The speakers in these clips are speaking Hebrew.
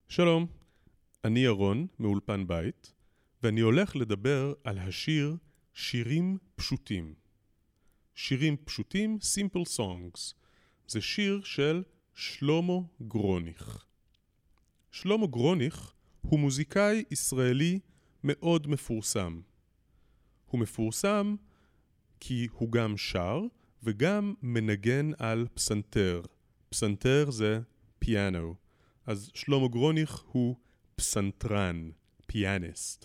שלום, אני ירון מאולפן בית, ואני הולך לדבר על השיר שירים פשוטים. שירים פשוטים, simple songs. זה שיר של שלמה גרוניך. שלמה גרוניך הוא מוזיקאי ישראלי מאוד מפורסם. הוא מפורסם כי הוא גם שר וגם מנגן על פסנתר. פסנתר זה פיאנו. אז שלמה גרוניך הוא פסנתרן, פיאניסט.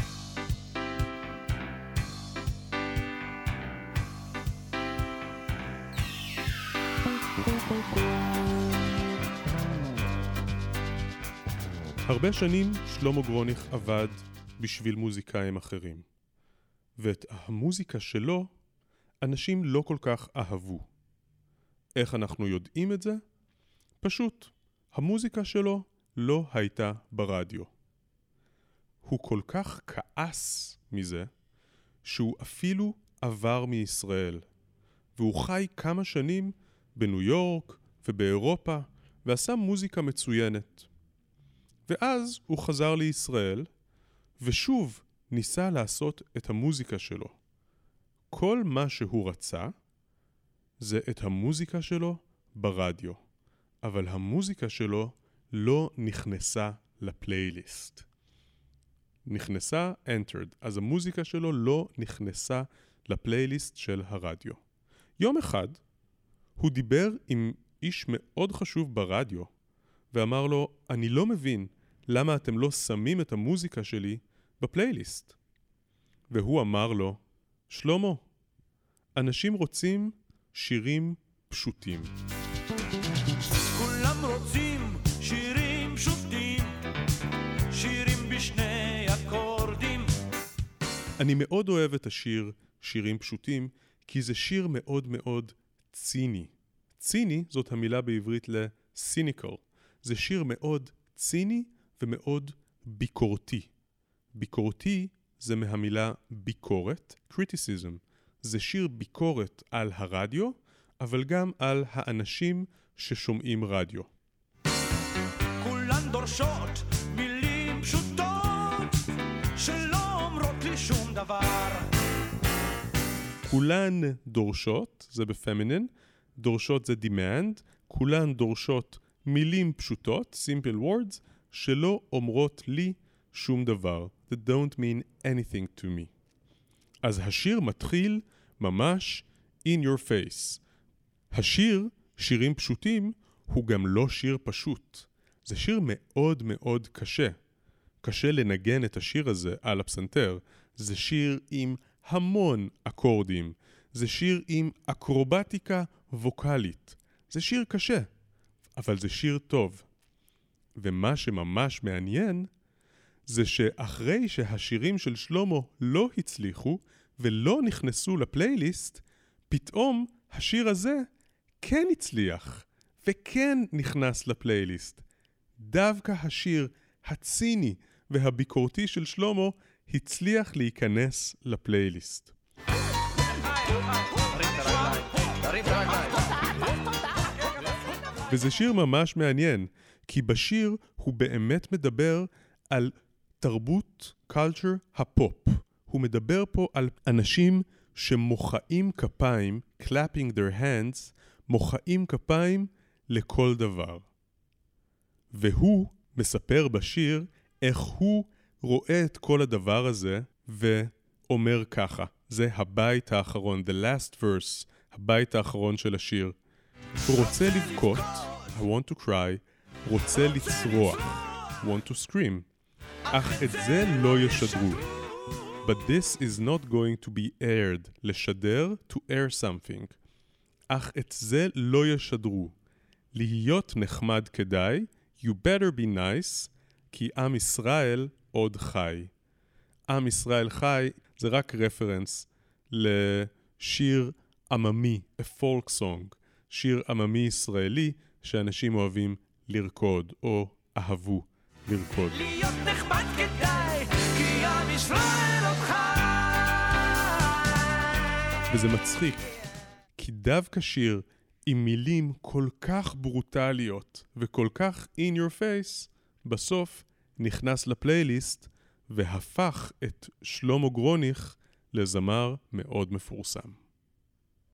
הרבה שנים שלמה גרוניך עבד בשביל מוזיקאים אחרים. ואת המוזיקה שלו אנשים לא כל כך אהבו. איך אנחנו יודעים את זה? פשוט. המוזיקה שלו לא הייתה ברדיו. הוא כל כך כעס מזה, שהוא אפילו עבר מישראל. והוא חי כמה שנים בניו יורק ובאירופה, ועשה מוזיקה מצוינת. ואז הוא חזר לישראל, ושוב ניסה לעשות את המוזיקה שלו. כל מה שהוא רצה, זה את המוזיקה שלו ברדיו. אבל המוזיקה שלו לא נכנסה לפלייליסט. נכנסה, entered. אז המוזיקה שלו לא נכנסה לפלייליסט של הרדיו. יום אחד הוא דיבר עם איש מאוד חשוב ברדיו, ואמר לו, אני לא מבין למה אתם לא שמים את המוזיקה שלי בפלייליסט. והוא אמר לו, שלמה, אנשים רוצים שירים פשוטים. כולם רוצים שירים פשוטים, שירים בשני אקורדים. אני מאוד אוהב את השיר שירים פשוטים, כי זה שיר מאוד מאוד ציני. ציני זאת המילה בעברית ל-cynical. זה שיר מאוד ציני ומאוד ביקורתי. ביקורתי זה מהמילה ביקורת, criticism. זה שיר ביקורת על הרדיו, אבל גם על האנשים ששומעים רדיו. כולן דורשות מילים פשוטות שלא אומרות לי שום דבר. כולן דורשות, זה בפמינין, דורשות זה demand, כולן דורשות מילים פשוטות, simple words, שלא אומרות לי שום דבר. That don't mean anything to me. אז השיר מתחיל ממש in your face. השיר, שירים פשוטים, הוא גם לא שיר פשוט. זה שיר מאוד מאוד קשה. קשה לנגן את השיר הזה על הפסנתר. זה שיר עם המון אקורדים. זה שיר עם אקרובטיקה ווקלית. זה שיר קשה, אבל זה שיר טוב. ומה שממש מעניין, זה שאחרי שהשירים של שלמה לא הצליחו ולא נכנסו לפלייליסט, פתאום השיר הזה כן הצליח וכן נכנס לפלייליסט. דווקא השיר הציני והביקורתי של שלמה הצליח להיכנס לפלייליסט. וזה שיר ממש מעניין, כי בשיר הוא באמת מדבר על תרבות, culture, הפופ. הוא מדבר פה על אנשים שמוחאים כפיים, clapping their hands, מוחאים כפיים לכל דבר. והוא מספר בשיר איך הוא רואה את כל הדבר הזה ואומר ככה. זה הבית האחרון, the last verse, הבית האחרון של השיר. הוא רוצה לבכות, I want to cry, רוצה לצרוח, want to scream. אך את זה לא ישדרו. But this is not going to be aired. לשדר, to air something. אך את זה לא ישדרו. להיות נחמד כדאי, you better be nice, כי עם ישראל עוד חי. עם ישראל חי זה רק רפרנס לשיר עממי, a folk song. שיר עממי ישראלי שאנשים אוהבים לרקוד או אהבו לרקוד. להיות נחמד כדאי, כי עם ישראל עוד חי. וזה מצחיק, כי דווקא שיר עם מילים כל כך ברוטליות וכל כך in your face בסוף נכנס לפלייליסט והפך את שלמה גרוניך לזמר מאוד מפורסם.